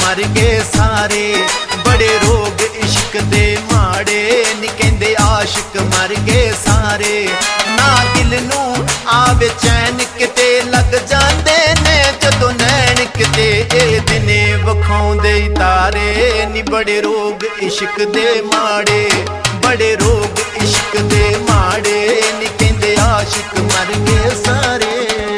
मर गए सारे। बड़े रोग इश्क दे माड़े नी कहंदे आशिक मर गए सारे। ना दिल नू आवे चैन किते लग जांदे ने जदों नैन किते ए दिने वखाउंदे तारे नी। बड़े रोग इश्क दे माड़े, बड़े रोग इश्क दे माड़े नी कहंदे आशिक मर गए सारे।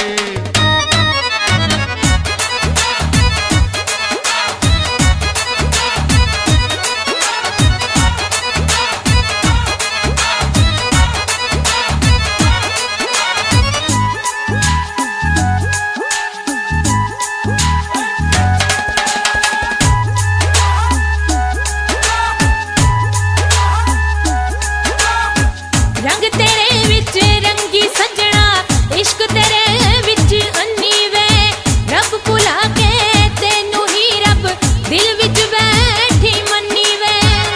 रंग तेरे विच रंगी सजना, इश्क तेरे विच अन्नी वे। रब भुला के तेनू ही रब दिल विच बैठी मन्नी वे।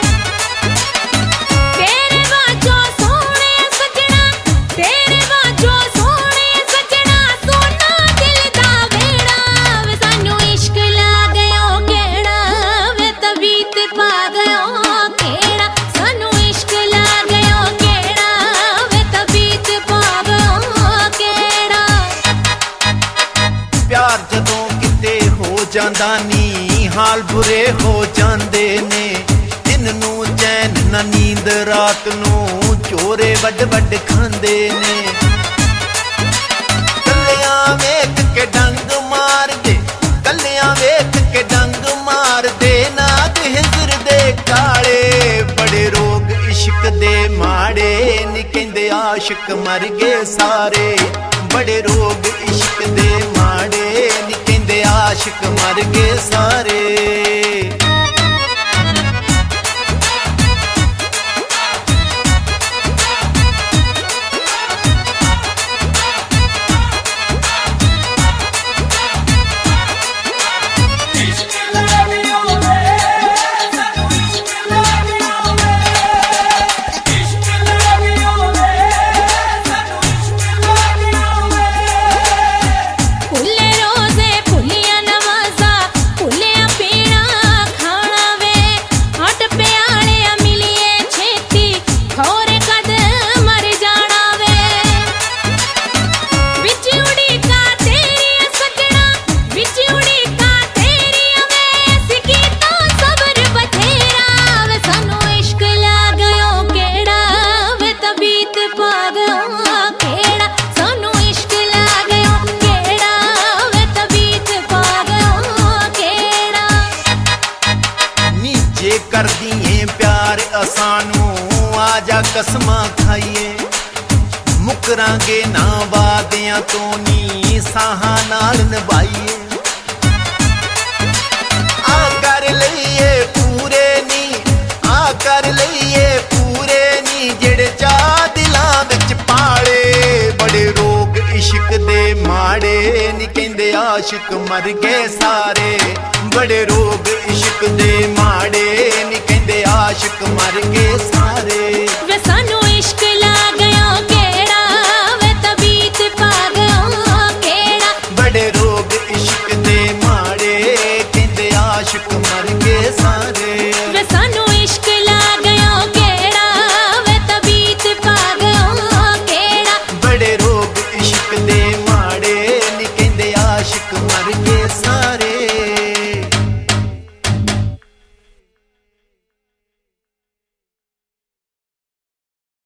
तेरे वाजो सोहणे सजना, तेरे वाजो सोहणे सजना, सोना दिल दा वेड़ा वे। सानू इश्क ला गयो केड़ा वे, तबीत पा गयो केड़ा। सानू इश्क ला गयो केड़ा वे, तबीत पा गयो केड़ा। प्यार जदों किते हो जांदा नी हाल बुरे हो जांदे ने। दिन नू चैन ना नींद रात नू चोरे वड वड खांदे ने। कलियां वेख के डंग मार दे, कलियां वेख के डंग मार दे। नाग हिजर दे काले बड़े रोग इश्क दे माड़े नी कहंदे आशिक मर गए सारे। बड़े रोग इश्क दे माड़े नी कहंदे आशिक मर गए सारे। फुल्ले रोज़े फुल्लियां नवाज़ा, फुल्लियां पीना खाना वे। हट प्यालियां मिलिए छेती, खोरे कद मर जाना वे। विच उड़ीका तेरियां सजना, विच उड़ीका तेरियां वे। सिकी तो सबर बथेरा वे, सानू इश्क ला गयो केड़ा वे, तबीत पा गयो केड़ा। सानू इश्क ला गयो केड़ा वे, तबीत पा गयो केड़ा। नीचे कर दिए प्यार असानू आजा कसमां खाइए। मुकरांगे ना वादियां तो नी साहां नाल निभाइए। आ कर लईए पूरे नी, आ कर लईए पूरे नी जेड़े चा दिलां विच पाले। बड़े रोग इश्क दे माड़े नी कहंदे आशिक मर गए सारे। बड़े रोग इश्क दे माड़े नी कहंदे आशिक मर गए सारे।